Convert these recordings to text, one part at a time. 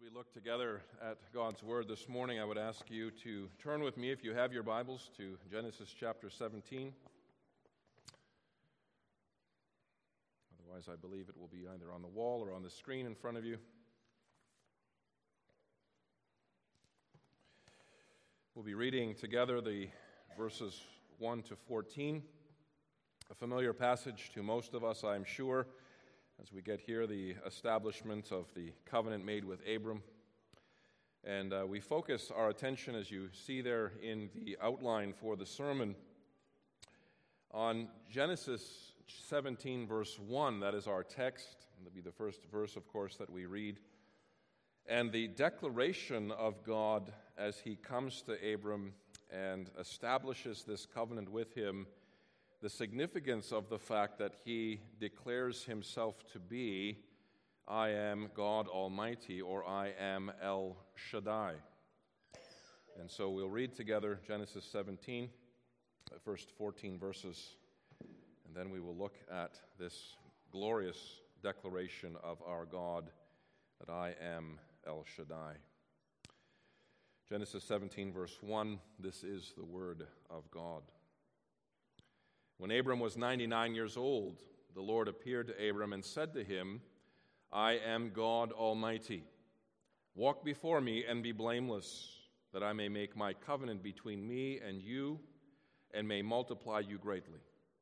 We look together at God's Word this morning. I would ask you to turn with me, if you have your Bibles, to Genesis chapter 17. Otherwise, I believe it will be either on the wall or on the screen in front of you. We'll be reading together the verses 1 to 14, a familiar passage to most of us, I am sure, as we get here, the establishment of the covenant made with Abram. And we focus our attention, as you see there in the outline for the sermon, on Genesis 17, verse 1. That is our text, and that'll be the first verse, of course, that we read. And the declaration of God as he comes to Abram and establishes this covenant with him, the significance of the fact that he declares himself to be, I am God Almighty, or I am El Shaddai. And so we'll read together Genesis 17, the first 14 verses, and then we will look at this glorious declaration of our God that I am El Shaddai. Genesis 17, verse 1, this is the word of God. When Abram was 99 years old, the Lord appeared to Abram and said to him, I am God Almighty. Walk before me and be blameless, that I may make my covenant between me and you, and may multiply you greatly.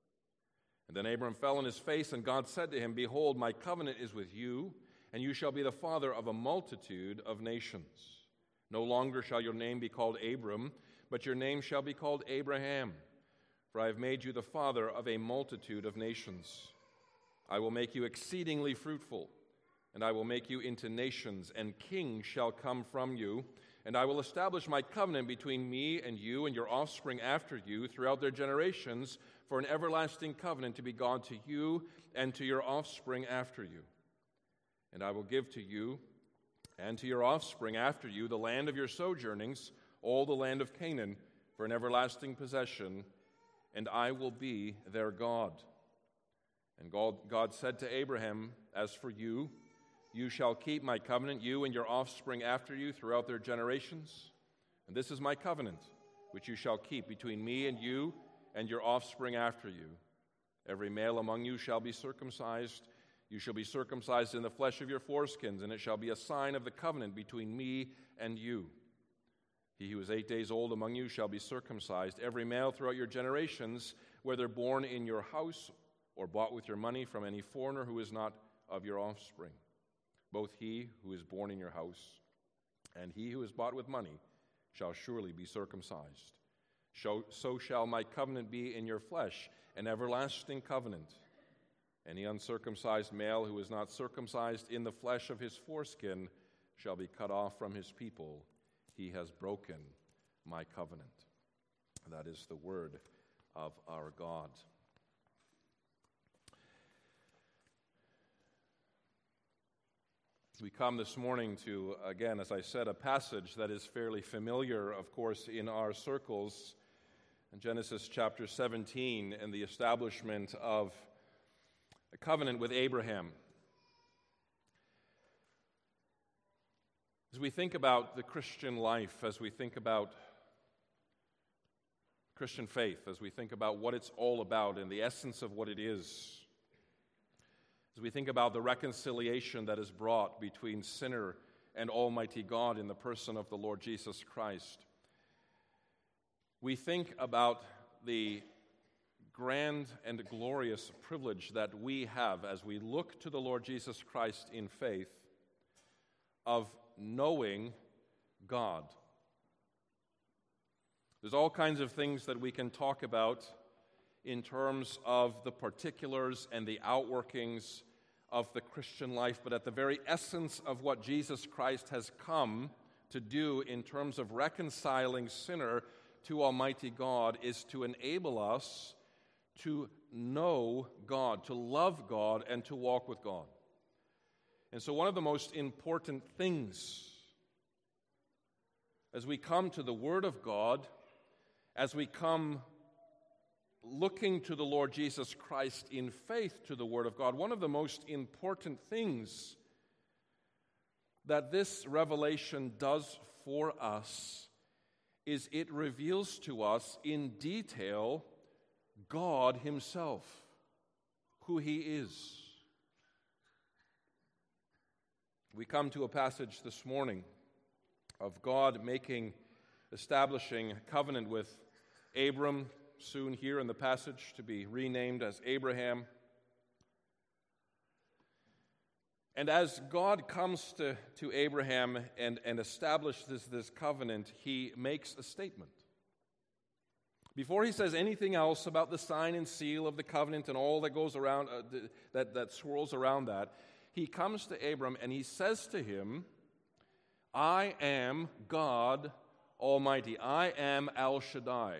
And then Abram fell on his face, and God said to him, Behold, my covenant is with you, and you shall be the father of a multitude of nations. No longer shall your name be called Abram, but your name shall be called Abraham. For I have made you the father of a multitude of nations. I will make you exceedingly fruitful, and I will make you into nations, and kings shall come from you. And I will establish my covenant between me and you and your offspring after you throughout their generations, for an everlasting covenant to be God to you and to your offspring after you. And I will give to you and to your offspring after you the land of your sojournings, all the land of Canaan, for an everlasting possession, and I will be their God. And God said to Abraham, As for you, you shall keep my covenant, you and your offspring after you throughout their generations. And this is my covenant, which you shall keep between me and you and your offspring after you. Every male among you shall be circumcised. You shall be circumcised in the flesh of your foreskins, and it shall be a sign of the covenant between me and you. He who is 8 days old among you shall be circumcised, every male throughout your generations, whether born in your house or bought with your money from any foreigner who is not of your offspring. Both he who is born in your house and he who is bought with money shall surely be circumcised. So shall my covenant be in your flesh, an everlasting covenant. Any uncircumcised male who is not circumcised in the flesh of his foreskin shall be cut off from his people. He has broken my covenant. That is the word of our God. We come this morning to, again, as I said, a passage that is fairly familiar, of course, in our circles, in Genesis chapter 17, and the establishment of a covenant with Abraham. As we think about the Christian life, as we think about Christian faith, as we think about what it's all about and the essence of what it is, as we think about the reconciliation that is brought between sinner and Almighty God in the person of the Lord Jesus Christ, we think about the grand and glorious privilege that we have as we look to the Lord Jesus Christ in faith of knowing God. There's all kinds of things that we can talk about in terms of the particulars and the outworkings of the Christian life, but at the very essence of what Jesus Christ has come to do in terms of reconciling sinner to Almighty God is to enable us to know God, to love God, and to walk with God. And so one of the most important things as we come to the Word of God, as we come looking to the Lord Jesus Christ in faith to the Word of God, one of the most important things that this revelation does for us is it reveals to us in detail God himself, who he is. We come to a passage this morning of God establishing a covenant with Abram, soon here in the passage to be renamed as Abraham. And as God comes to Abraham and establishes this covenant, he makes a statement. Before he says anything else about the sign and seal of the covenant and all that goes around, that swirls around that, he comes to Abram and he says to him, I am God Almighty. I am El Shaddai.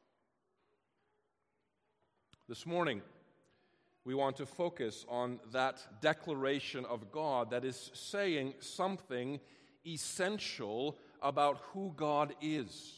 This morning, we want to focus on that declaration of God that is saying something essential about who God is.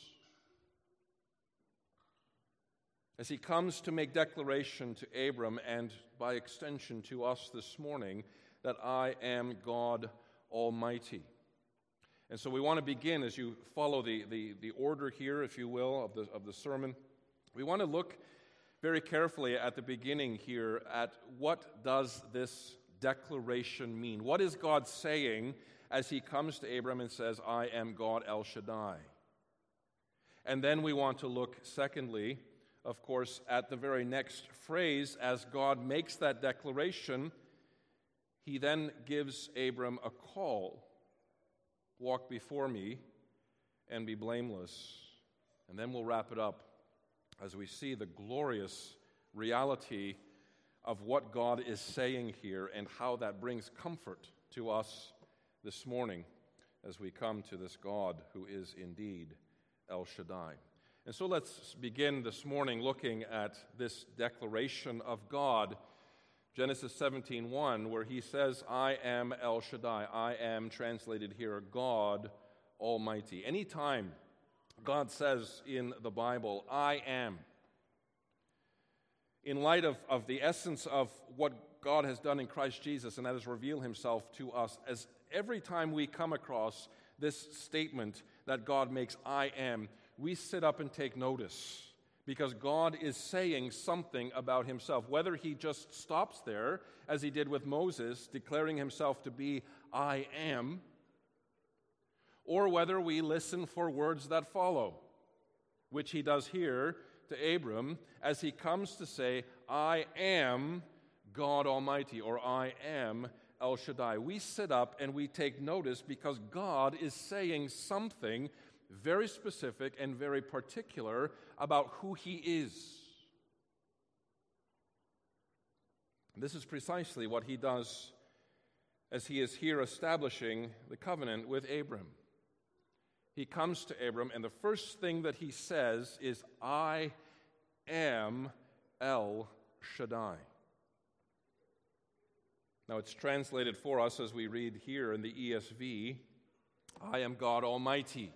As he comes to make declaration to Abram and by extension to us this morning, that I am God Almighty. And so we want to begin, as you follow the order here, if you will, of the sermon, we want to look very carefully at the beginning here at what does this declaration mean? What is God saying as he comes to Abram and says, I am God El Shaddai? And then we want to look, secondly, of course, at the very next phrase. As God makes that declaration, he then gives Abram a call. Walk before me and be blameless. And then we'll wrap it up as we see the glorious reality of what God is saying here and how that brings comfort to us this morning as we come to this God who is indeed El Shaddai. And so let's begin this morning looking at this declaration of God, Genesis 17:1, where he says, I am El Shaddai. I am, translated here, God Almighty. Anytime God says in the Bible, I am, in light of the essence of what God has done in Christ Jesus, and that is reveal himself to us, as every time we come across this statement that God makes, I am, we sit up and take notice, because God is saying something about himself. Whether he just stops there, as he did with Moses, declaring himself to be I am, or whether we listen for words that follow, which he does here to Abram, as he comes to say, I am God Almighty, or I am El Shaddai. We sit up and we take notice because God is saying something very specific and very particular about who he is. This is precisely what he does as he is here establishing the covenant with Abram. He comes to Abram, and the first thing that he says is, I am El Shaddai. Now it's translated for us as we read here in the ESV, I am God Almighty.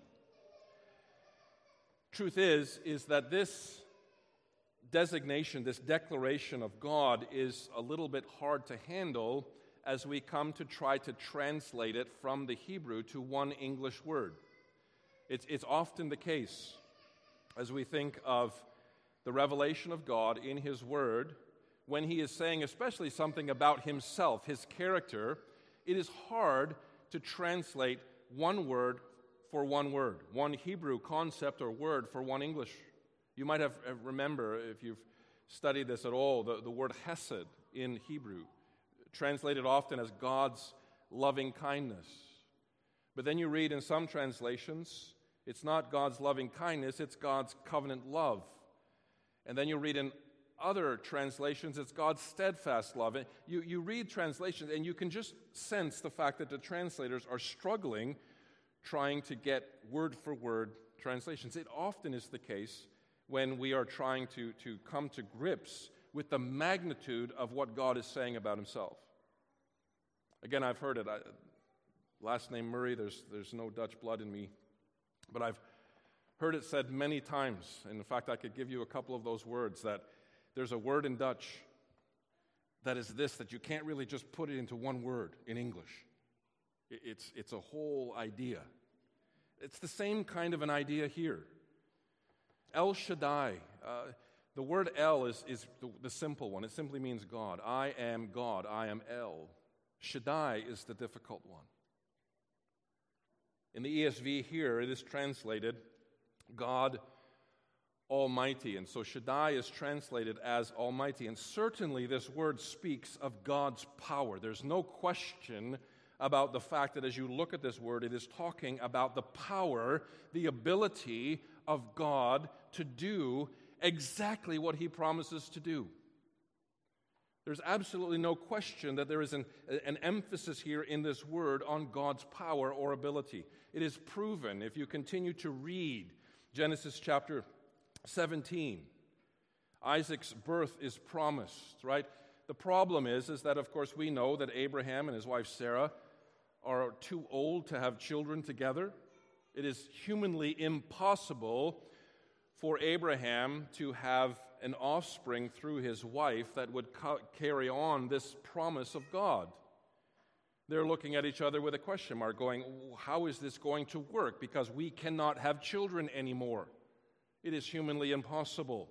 Truth is that this designation, this declaration of God is a little bit hard to handle as we come to try to translate it from the Hebrew to one English word. It's often the case as we think of the revelation of God in his word, when he is saying especially something about himself, his character, it is hard to translate one word for one word, one Hebrew concept or word for one English. You might have remember, if you've studied this at all, the word hesed in Hebrew, translated often as God's loving kindness. But then you read in some translations, it's not God's loving kindness, it's God's covenant love. And then you read in other translations, it's God's steadfast love. And you read translations, and you can just sense the fact that the translators are struggling trying to get word-for-word translations. It often is the case when we are trying to come to grips with the magnitude of what God is saying about himself. Again, I've heard it. Last name Murray, there's no Dutch blood in me. But I've heard it said many times, and in fact I could give you a couple of those words, that there's a word in Dutch that is this, that you can't really just put it into one word in English. It's a whole idea. It's the same kind of an idea here. El Shaddai. The word El is the simple one. It simply means God. I am God. I am El. Shaddai is the difficult one. In the ESV here, it is translated God Almighty. And so Shaddai is translated as Almighty. And certainly this word speaks of God's power. There's no question about the fact that as you look at this word, it is talking about the power, the ability of God to do exactly what He promises to do. There's absolutely no question that there is an emphasis here in this word on God's power or ability. It is proven if you continue to read Genesis chapter 17. Isaac's birth is promised, right? The problem is that, of course, we know that Abraham and his wife Sarah are too old to have children together. It is humanly impossible for Abraham to have an offspring through his wife that would carry on this promise of God. They're looking at each other with a question mark, going, how is this going to work? Because we cannot have children anymore. It is humanly impossible.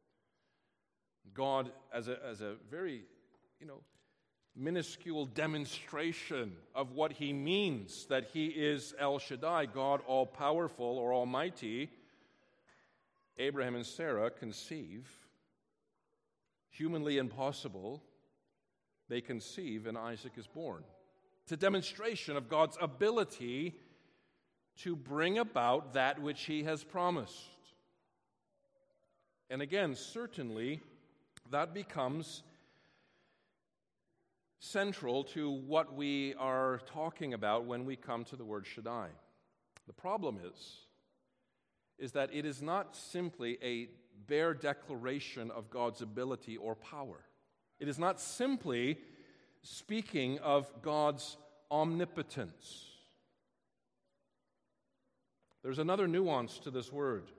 God, as a very, minuscule demonstration of what He means, that He is El Shaddai, God all-powerful or almighty, Abraham and Sarah conceive. Humanly impossible, they conceive and Isaac is born. It's a demonstration of God's ability to bring about that which He has promised. And again, certainly, that becomes central to what we are talking about when we come to the word Shaddai. The problem is that it is not simply a bare declaration of God's ability or power. It is not simply speaking of God's omnipotence. There's another nuance to this word.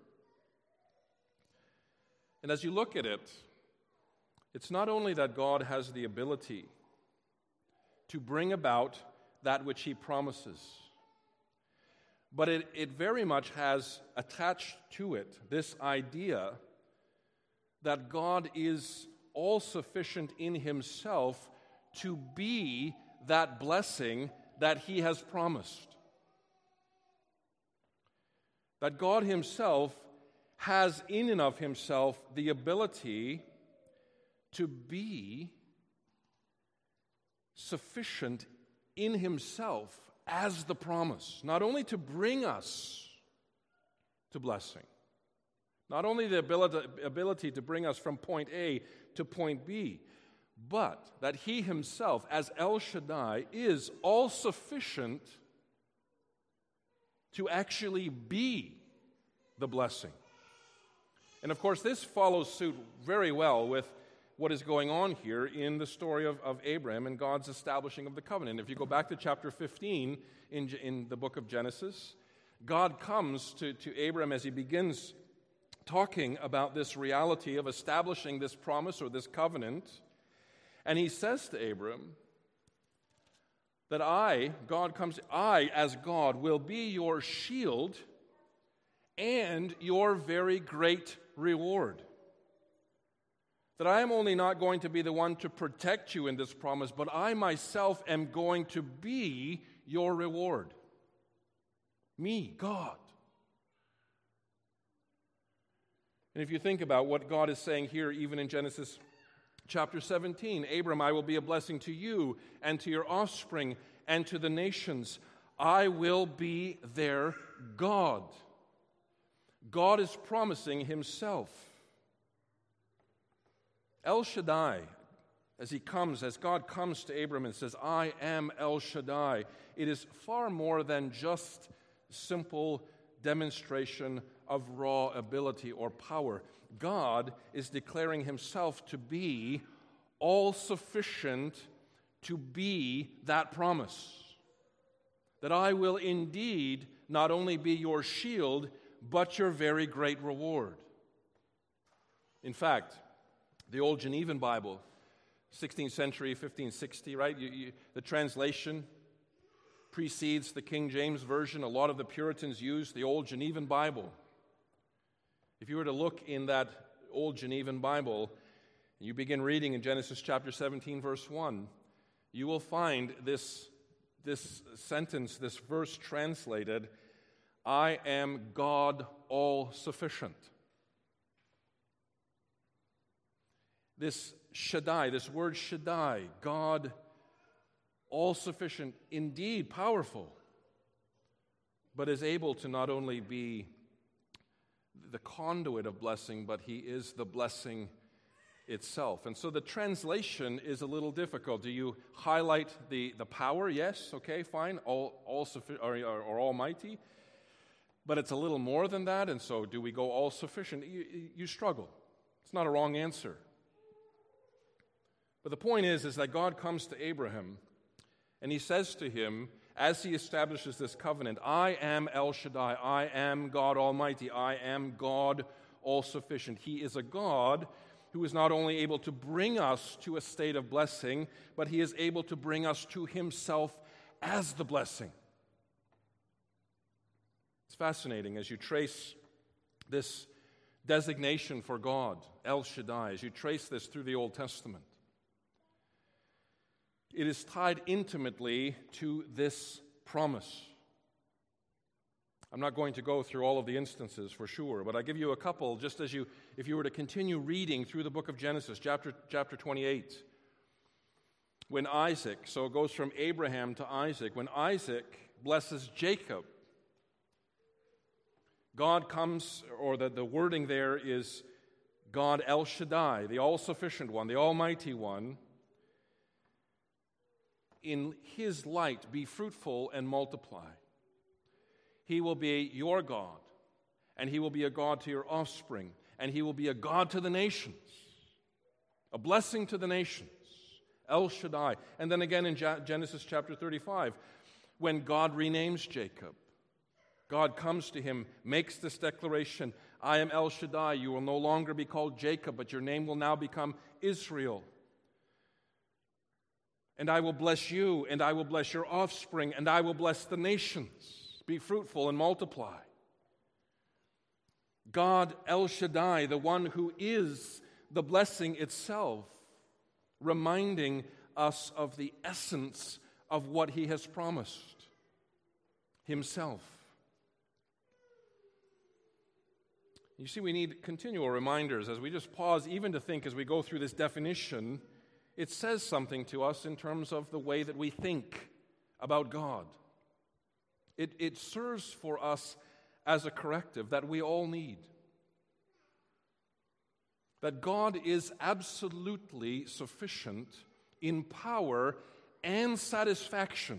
And as you look at it, it's not only that God has the ability to bring about that which He promises, but it very much has attached to it this idea that God is all-sufficient in Himself to be that blessing that He has promised. That God Himself has in and of Himself the ability to be sufficient in Himself as the promise, not only to bring us to blessing, not only the ability to bring us from point A to point B, but that He Himself, as El Shaddai, is all-sufficient to actually be the blessing. And of course, this follows suit very well with what is going on here in the story of Abraham and God's establishing of the covenant. If you go back to chapter 15 in the book of Genesis, God comes to Abraham as he begins talking about this reality of establishing this promise or this covenant, and He says to Abraham that I, as God, will be your shield and your very great reward. That I am only not going to be the one to protect you in this promise, but I myself am going to be your reward. Me, God. And if you think about what God is saying here, even in Genesis chapter 17, Abram, I will be a blessing to you and to your offspring and to the nations. I will be their God. God is promising Himself. El Shaddai, as God comes to Abram and says, I am El Shaddai, it is far more than just simple demonstration of raw ability or power. God is declaring Himself to be all-sufficient to be that promise. That I will indeed not only be your shield, but your very great reward. In fact, the old Genevan Bible, 16th century, 1560, right? The translation precedes the King James Version. A lot of the Puritans used the Old Genevan Bible. If you were to look in that Old Genevan Bible, and you begin reading in Genesis chapter 17, verse 1, you will find this sentence, this verse translated, I am God all-sufficient. This Shaddai, this word Shaddai, God all-sufficient, indeed powerful, but is able to not only be the conduit of blessing, but he is the blessing itself. And so the translation is a little difficult. Do you highlight the power? Yes, okay, fine, all-sufficient or almighty. But it's a little more than that, and so do we go all-sufficient? You struggle. It's not a wrong answer. But the point is that God comes to Abraham, and he says to him, as he establishes this covenant, I am El Shaddai, I am God Almighty, I am God all-sufficient. He is a God who is not only able to bring us to a state of blessing, but he is able to bring us to himself as the blessing. It's fascinating as you trace this designation for God, El Shaddai, as you trace this through the Old Testament. It is tied intimately to this promise. I'm not going to go through all of the instances for sure, but I give you a couple just as if you were to continue reading through the book of Genesis, chapter 28. When Isaac, so it goes from Abraham to Isaac, when Isaac blesses Jacob, God comes, or the wording there is God El Shaddai, the all-sufficient one, the almighty one. In his light, be fruitful and multiply. He will be your God, and he will be a God to your offspring, and he will be a God to the nations, a blessing to the nations, El Shaddai. And then again in Genesis chapter 35, when God renames Jacob, God comes to him, makes this declaration, I am El Shaddai, you will no longer be called Jacob, but your name will now become Israel. And I will bless you, and I will bless your offspring, and I will bless the nations. Be fruitful and multiply. God El Shaddai, the one who is the blessing itself, reminding us of the essence of what he has promised himself. You see, we need continual reminders as we just pause even to think as we go through this definition. It says something to us in terms of the way that we think about God. It serves for us as a corrective that we all need. That God is absolutely sufficient in power and satisfaction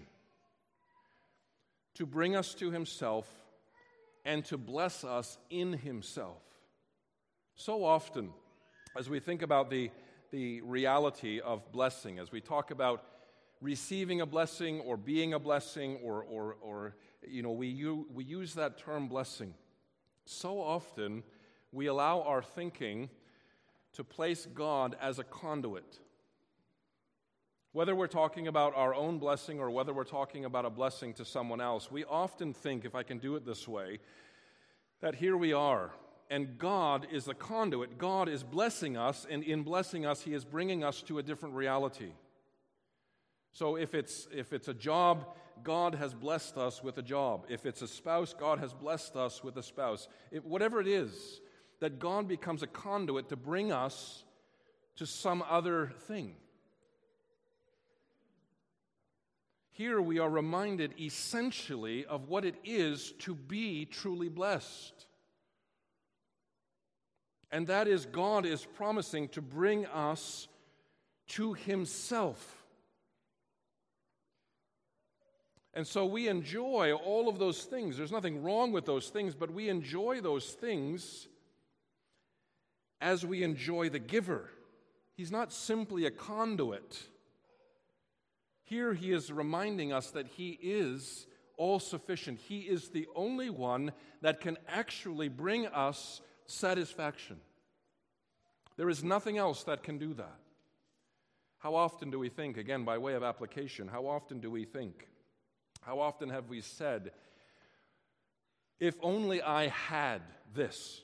to bring us to himself and to bless us in himself. So often, as we think about the reality of blessing, as we talk about receiving a blessing or being a blessing, or we use that term blessing. So often we allow our thinking to place God as a conduit. Whether we're talking about our own blessing or whether we're talking about a blessing to someone else, we often think, if I can do it this way, that here we are, and God is the conduit. God is blessing us, and in blessing us, he is bringing us to a different reality. So if it's a job, God has blessed us with a job. If it's a spouse, God has blessed us with a spouse. Whatever it is, that God becomes a conduit to bring us to some other thing. Here we are reminded essentially of what it is to be truly blessed. And that is, God is promising to bring us to himself. And so we enjoy all of those things. There's nothing wrong with those things, but we enjoy those things as we enjoy the giver. He's not simply a conduit. Here he is reminding us that he is all-sufficient. He is the only one that can actually bring us satisfaction. There is nothing else that can do that. How often do we think, again, by way of application, how often do we think How often have we said, if only I had this,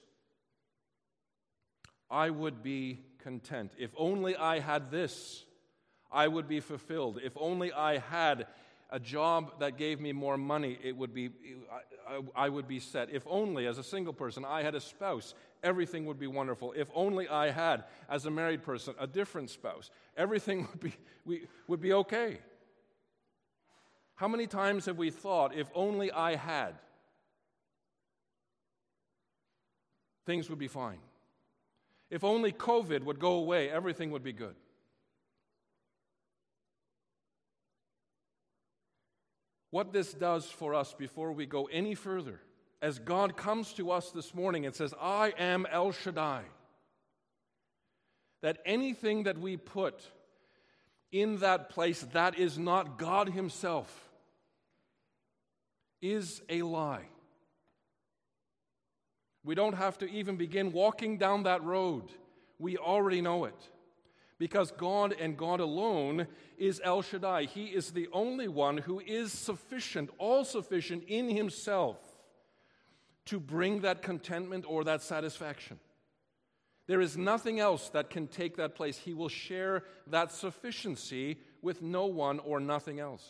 I would be content. If only I had this, I would be fulfilled. If only I had a job that gave me more money, I would be set. If only, as a single person, I had a spouse, everything would be wonderful. If only I had, as a married person, a different spouse, everything would be okay. How many times have we thought, if only I had, things would be fine? If only COVID would go away, everything would be good. What this does for us before we go any further, as God comes to us this morning and says, I am El Shaddai, that anything that we put in that place that is not God Himself is a lie. We don't have to even begin walking down that road. We already know it. Because God and God alone is El Shaddai. He is the only one who is sufficient, all-sufficient in Himself to bring that contentment or that satisfaction. There is nothing else that can take that place. He will share that sufficiency with no one or nothing else.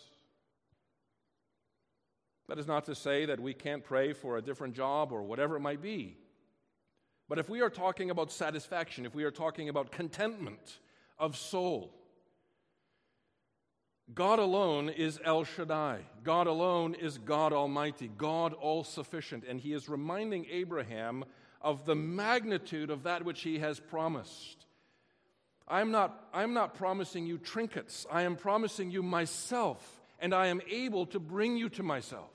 That is not to say that we can't pray for a different job or whatever it might be. But if we are talking about satisfaction, if we are talking about contentment of soul, God alone is El Shaddai. God alone is God Almighty, God all-sufficient. And He is reminding Abraham of the magnitude of that which He has promised. I'm not promising you trinkets. I am promising you myself, and I am able to bring you to myself.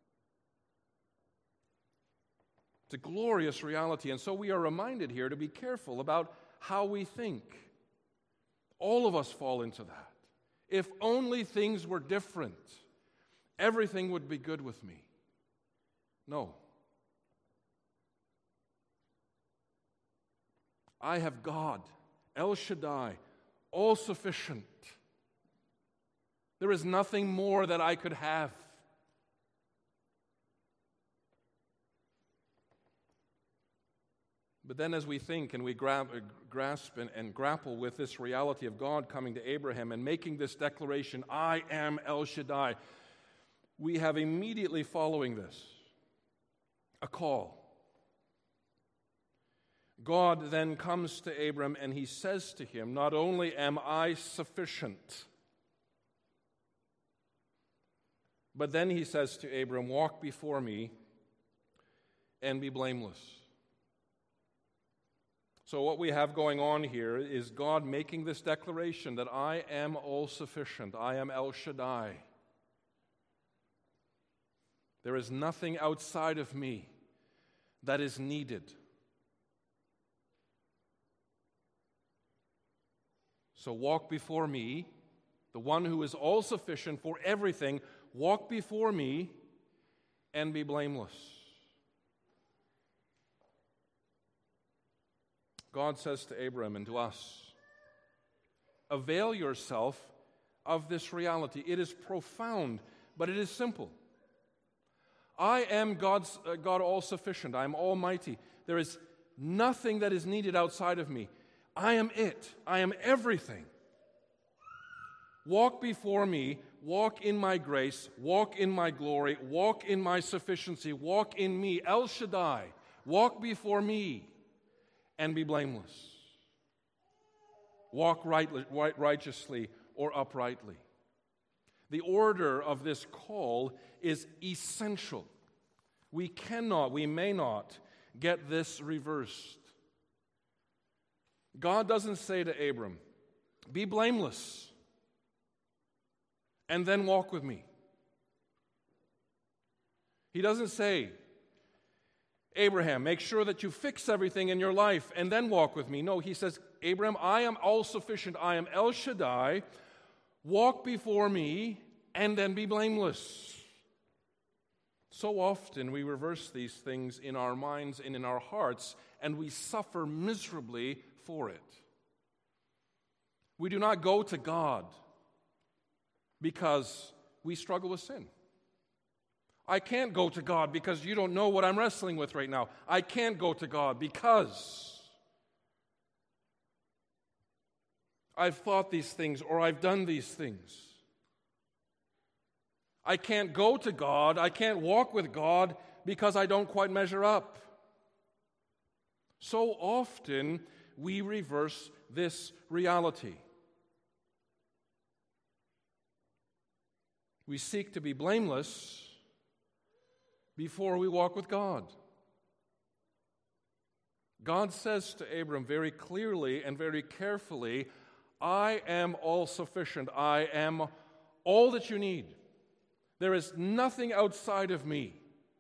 It's a glorious reality. And so we are reminded here to be careful about how we think. All of us fall into that. If only things were different, everything would be good with me. No. I have God, El Shaddai, all-sufficient. There is nothing more that I could have. But then as we think and we grasp and grapple with this reality of God coming to Abraham and making this declaration, I am El Shaddai, we have immediately following this a call. God then comes to Abram and He says to him, not only am I sufficient, but then He says to Abram, walk before me and be blameless. So what we have going on here is God making this declaration that I am all-sufficient. I am El Shaddai. There is nothing outside of me that is needed. So walk before me, the one who is all-sufficient for everything, walk before me and be blameless. God says to Abram and to us, avail yourself of this reality. It is profound, but it is simple. I am God all-sufficient. I am almighty. There is nothing that is needed outside of me. I am it. I am everything. Walk before me. Walk in my grace. Walk in my glory. Walk in my sufficiency. Walk in me. El Shaddai. Walk before me and be blameless. Walk righteously or uprightly. The order of this call is essential. We may not get this reversed. God doesn't say to Abram, be blameless and then walk with me. He doesn't say, Abraham, make sure that you fix everything in your life and then walk with me. No, He says, Abraham, I am all-sufficient. I am El Shaddai. Walk before me and then be blameless. So often we reverse these things in our minds and in our hearts, and we suffer miserably for it. We do not go to God because we struggle with sin. I can't go to God because you don't know what I'm wrestling with right now. I can't go to God because I've thought these things or I've done these things. I can't go to God, I can't walk with God because I don't quite measure up. So often we reverse this reality. We seek to be blameless before we walk with God. God says to Abram very clearly and very carefully, I am all sufficient. I am all that you need. There is nothing outside of me.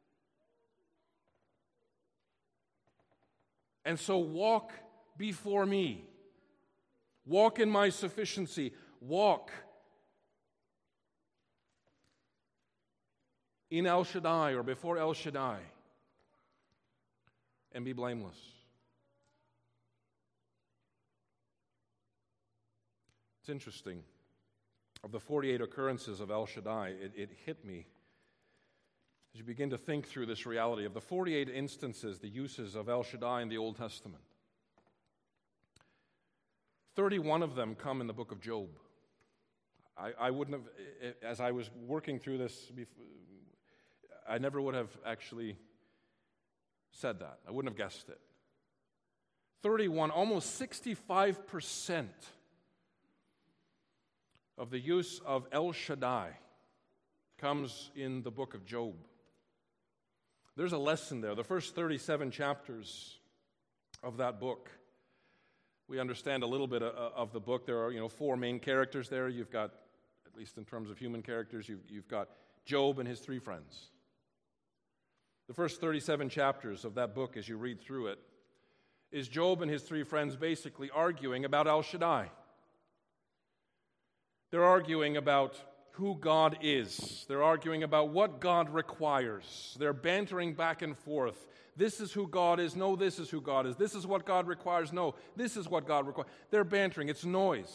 And so walk before me. Walk in my sufficiency. Walk in El Shaddai or before El Shaddai and be blameless. It's interesting. Of the 48 occurrences of El Shaddai, it hit me as you begin to think through this reality. Of the 48 instances, the uses of El Shaddai in the Old Testament, 31 of them come in the book of Job. I wouldn't have, as I was working through this, I never would have actually said that. I wouldn't have guessed it. 31, almost 65% of the use of El Shaddai comes in the book of Job. There's a lesson there. The first 37 chapters of that book, we understand a little bit of the book. There are, 4 main characters there. You've got, at least in terms of human characters, you've got Job and his 3 friends. The first 37 chapters of that book, as you read through it, is Job and his 3 friends basically arguing about El Shaddai. They're arguing about who God is. They're arguing about what God requires. They're bantering back and forth. This is who God is. No, this is who God is. This is what God requires. No, this is what God requires. They're bantering. It's noise.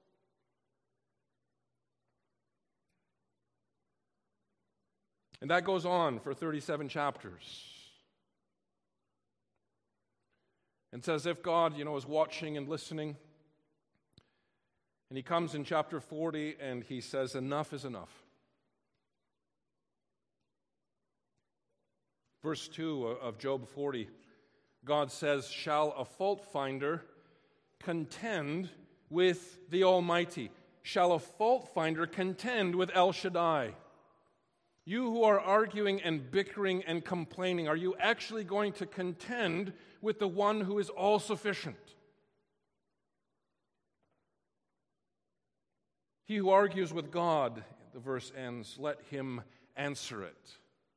And that goes on for 37 chapters. And it's as if God, is watching and listening. And he comes in chapter 40 and he says, enough is enough. Verse 2 of Job 40, God says, shall a fault finder contend with the Almighty? Shall a fault finder contend with El Shaddai? You who are arguing and bickering and complaining, are you actually going to contend with the one who is all-sufficient? He who argues with God, the verse ends, let him answer it.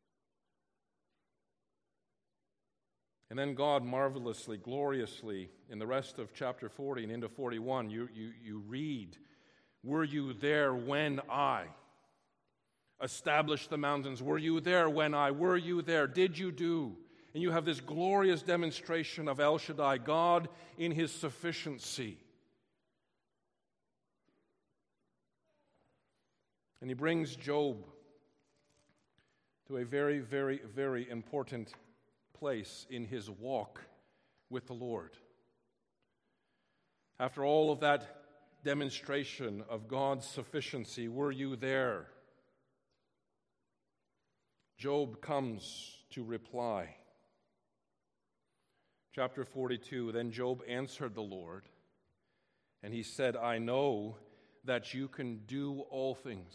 And then God marvelously, gloriously, in the rest of chapter 40 and into 41, you read, were you there when I established the mountains? Were you there when I? Were you there? Did you do? And you have this glorious demonstration of El Shaddai, God in his sufficiency. And he brings Job to a very, very, very important place in his walk with the Lord. After all of that demonstration of God's sufficiency, were you there? Job comes to reply. Chapter 42, then Job answered the Lord, and he said, I know that you can do all things,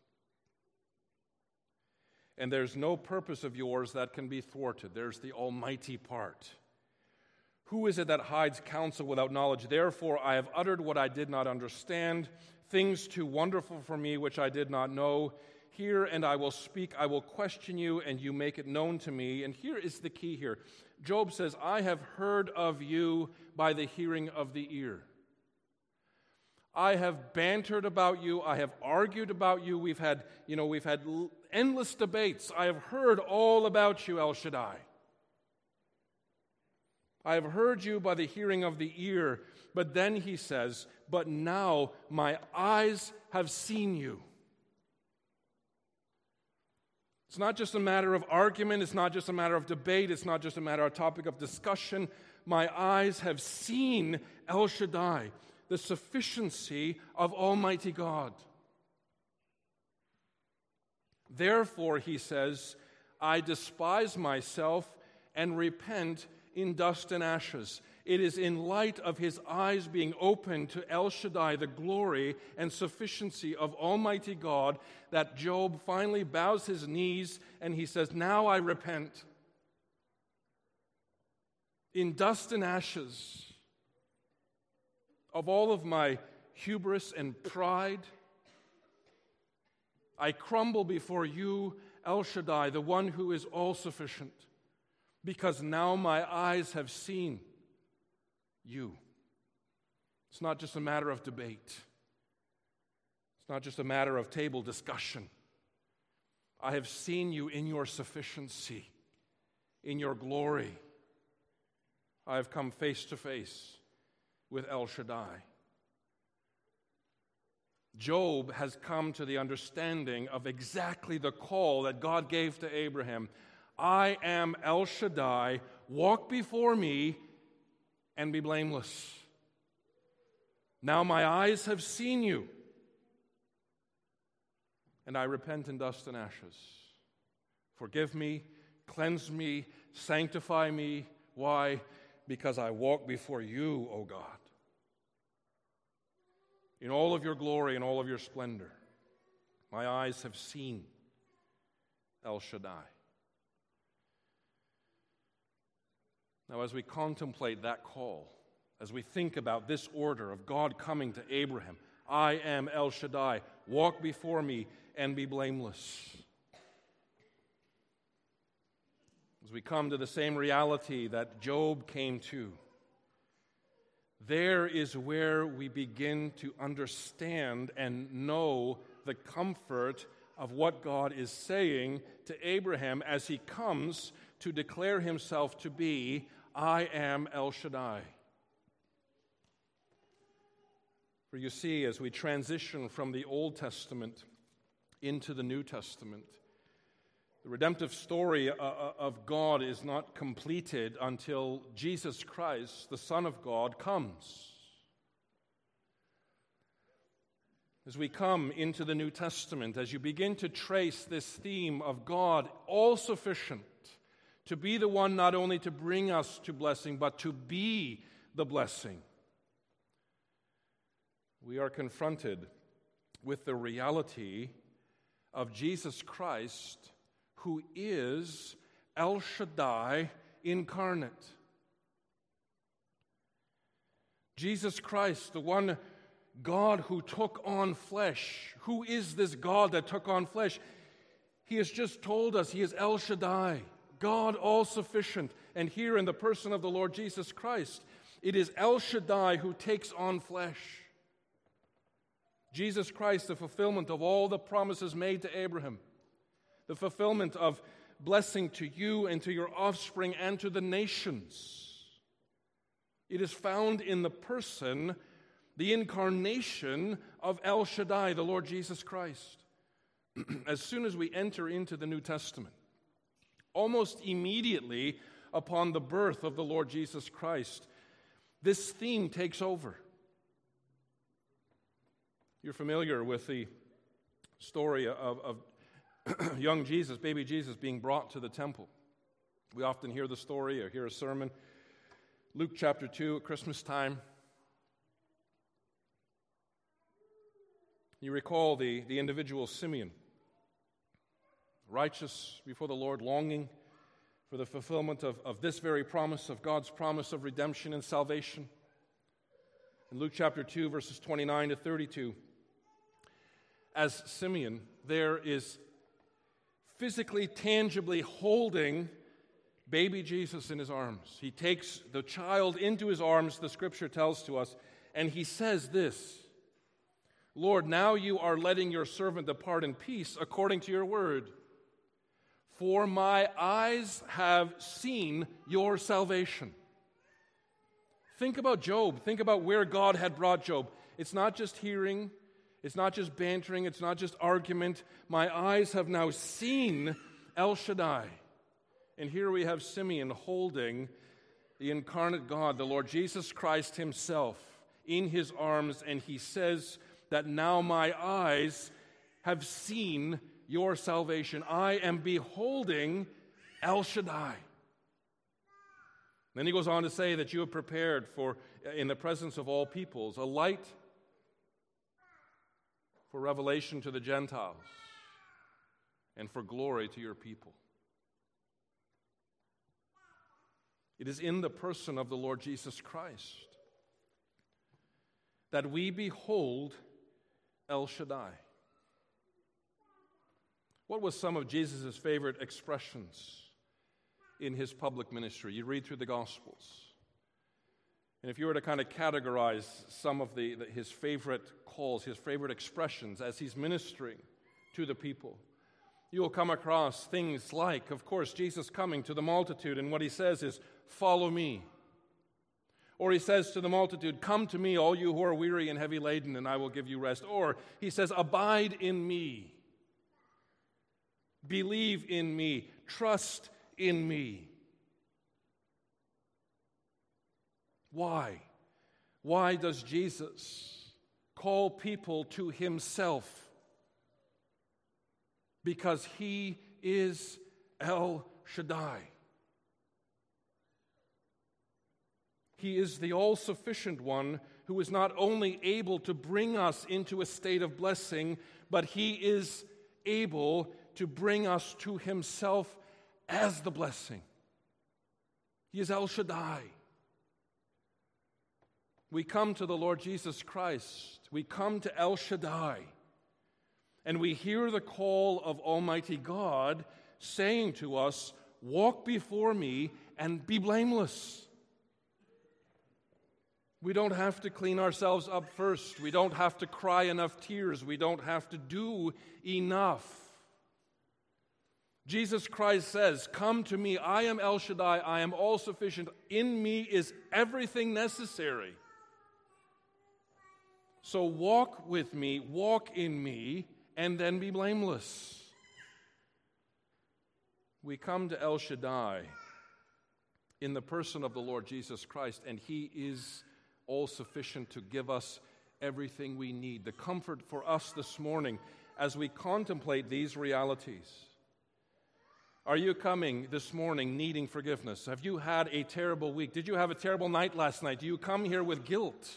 and there's no purpose of yours that can be thwarted. There's the almighty part. Who is it that hides counsel without knowledge? Therefore I have uttered what I did not understand, things too wonderful for me which I did not know. Hear, and I will speak. I will question you, and you make it known to me. And here is the key here. Job says, I have heard of you by the hearing of the ear. I have bantered about you. I have argued about you. We've had endless debates. I have heard all about you, El Shaddai. I have heard you by the hearing of the ear. But then he says, but now my eyes have seen you. It's not just a matter of argument. It's not just a matter of debate. It's not just a matter of topic of discussion. My eyes have seen El Shaddai, the sufficiency of Almighty God. Therefore, he says, I despise myself and repent in dust and ashes. It is in light of his eyes being opened to El Shaddai, the glory and sufficiency of Almighty God, that Job finally bows his knees and he says, now I repent. In dust and ashes of all of my hubris and pride, I crumble before you, El Shaddai, the one who is all-sufficient, because now my eyes have seen you. It's not just a matter of debate. It's not just a matter of table discussion. I have seen you in your sufficiency, in your glory. I have come face to face with El Shaddai. Job has come to the understanding of exactly the call that God gave to Abraham. I am El Shaddai, walk before me and be blameless. Now my eyes have seen you, and I repent in dust and ashes. Forgive me, cleanse me, sanctify me. Why? Because I walk before you, O God, in all of your glory and all of your splendor. My eyes have seen El Shaddai. Now, as we contemplate that call, as we think about this order of God coming to Abraham, I am El Shaddai, walk before me and be blameless. As we come to the same reality that Job came to, there is where we begin to understand and know the comfort of what God is saying to Abraham as he comes to declare himself to be, I am El Shaddai. For you see, as we transition from the Old Testament into the New Testament, the redemptive story of God is not completed until Jesus Christ, the Son of God, comes. As we come into the New Testament, as you begin to trace this theme of God, all-sufficient, to be the one not only to bring us to blessing, but to be the blessing, we are confronted with the reality of Jesus Christ, who is El Shaddai incarnate. Jesus Christ, the one God who took on flesh. Who is this God that took on flesh? He has just told us he is El Shaddai, God all-sufficient. And here in the person of the Lord Jesus Christ, it is El Shaddai who takes on flesh. Jesus Christ, the fulfillment of all the promises made to Abraham, the fulfillment of blessing to you and to your offspring and to the nations. It is found in the person, the incarnation of El Shaddai, the Lord Jesus Christ. As soon as we enter into the New Testament, almost immediately upon the birth of the Lord Jesus Christ, this theme takes over. You're familiar with the story of young Jesus, baby Jesus, being brought to the temple. We often hear the story or hear a sermon. Luke chapter 2 at Christmas time. You recall the individual Simeon, righteous before the Lord, longing for the fulfillment of this very promise, of God's promise of redemption and salvation. In Luke chapter 2, verses 29 to 32, as Simeon there is physically, tangibly holding baby Jesus in his arms. He takes the child into his arms, the scripture tells to us, and he says this, Lord, now you are letting your servant depart in peace according to your word. For my eyes have seen your salvation. Think about Job. Think about where God had brought Job. It's not just hearing. It's not just bantering. It's not just argument. My eyes have now seen El Shaddai. And here we have Simeon holding the incarnate God, the Lord Jesus Christ himself, in his arms, and he says that now my eyes have seen your salvation. I am beholding El Shaddai. Then he goes on to say that you have prepared for, in the presence of all peoples, a light for revelation to the Gentiles and for glory to your people. It is in the person of the Lord Jesus Christ that we behold El Shaddai. What was some of Jesus' favorite expressions in his public ministry? You read through the Gospels. And if you were to kind of categorize some of his favorite calls, his favorite expressions as he's ministering to the people, you will come across things like, of course, Jesus coming to the multitude, and what he says is, "Follow me." Or he says to the multitude, "Come to me, all you who are weary and heavy laden, and I will give you rest." Or he says, "Abide in me. Believe in me. Trust in me." Why? Why does Jesus call people to himself? Because he is El Shaddai. He is the all-sufficient one who is not only able to bring us into a state of blessing, but he is able to bring us to himself as the blessing. He is El Shaddai. We come to the Lord Jesus Christ. We come to El Shaddai. And we hear the call of Almighty God saying to us, "Walk before me and be blameless." We don't have to clean ourselves up first. We don't have to cry enough tears. We don't have to do enough. Jesus Christ says, "Come to me. I am El Shaddai. I am all sufficient. In me is everything necessary. So walk with me, walk in me, and then be blameless." We come to El Shaddai in the person of the Lord Jesus Christ, and he is all sufficient to give us everything we need. The comfort for us this morning as we contemplate these realities. Are you coming this morning needing forgiveness? Have you had a terrible week? Did you have a terrible night last night? Do you come here with guilt?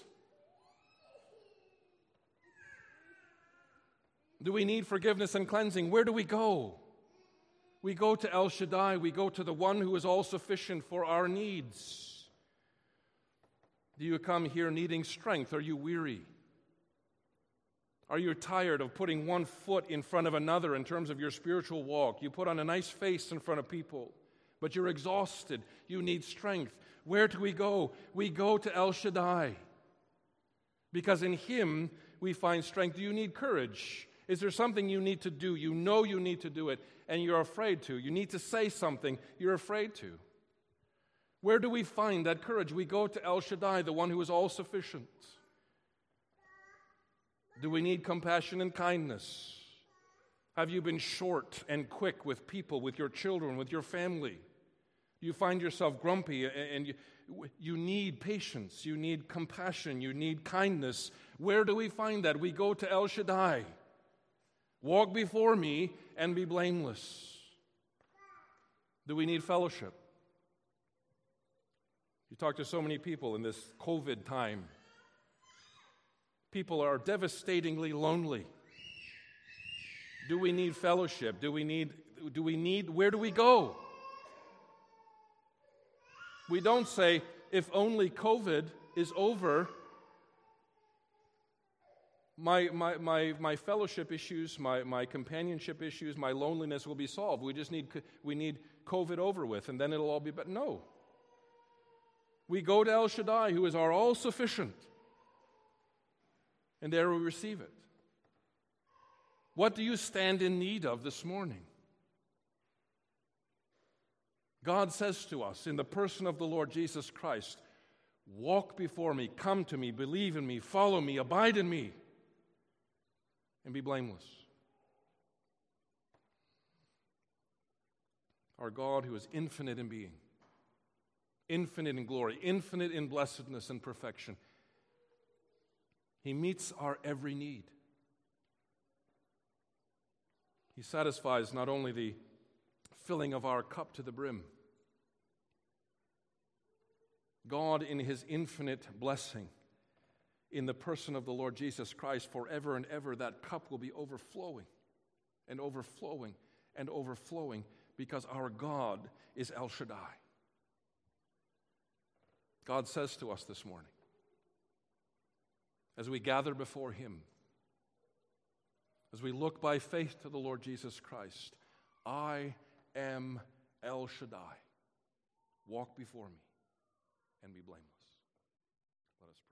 Do we need forgiveness and cleansing? Where do we go? We go to El Shaddai. We go to the one who is all sufficient for our needs. Do you come here needing strength? Are you weary? Are you tired of putting one foot in front of another in terms of your spiritual walk? You put on a nice face in front of people, but you're exhausted. You need strength. Where do we go? We go to El Shaddai. Because in him we find strength. Do you need courage? Is there something you need to do? You know you need to do it, and you're afraid to. You need to say something, you're afraid to. Where do we find that courage? We go to El Shaddai, the one who is all sufficient. Do we need compassion and kindness? Have you been short and quick with people, with your children, with your family? You find yourself grumpy, and you need patience, you need compassion, you need kindness. Where do we find that? We go to El Shaddai. Walk before me and be blameless. Do we need fellowship? You talk to so many people in this COVID time. People are devastatingly lonely. Do we need fellowship? Where do we go? We don't say, if only COVID is over, my fellowship issues, my companionship issues, my loneliness will be solved. We need COVID over with, and then it'll all be better. No. We go to El Shaddai, who is our all-sufficient, and there we receive it. What do you stand in need of this morning? God says to us in the person of the Lord Jesus Christ, walk before me, come to me, believe in me, follow me, abide in me, and be blameless. Our God who is infinite in being, infinite in glory, infinite in blessedness and perfection. He meets our every need. He satisfies not only the filling of our cup to the brim. God, in his infinite blessing, in the person of the Lord Jesus Christ, forever and ever, that cup will be overflowing and overflowing and overflowing, because our God is El Shaddai. God says to us this morning, as we gather before him, as we look by faith to the Lord Jesus Christ, I am El Shaddai. Walk before me and be blameless. Let us pray.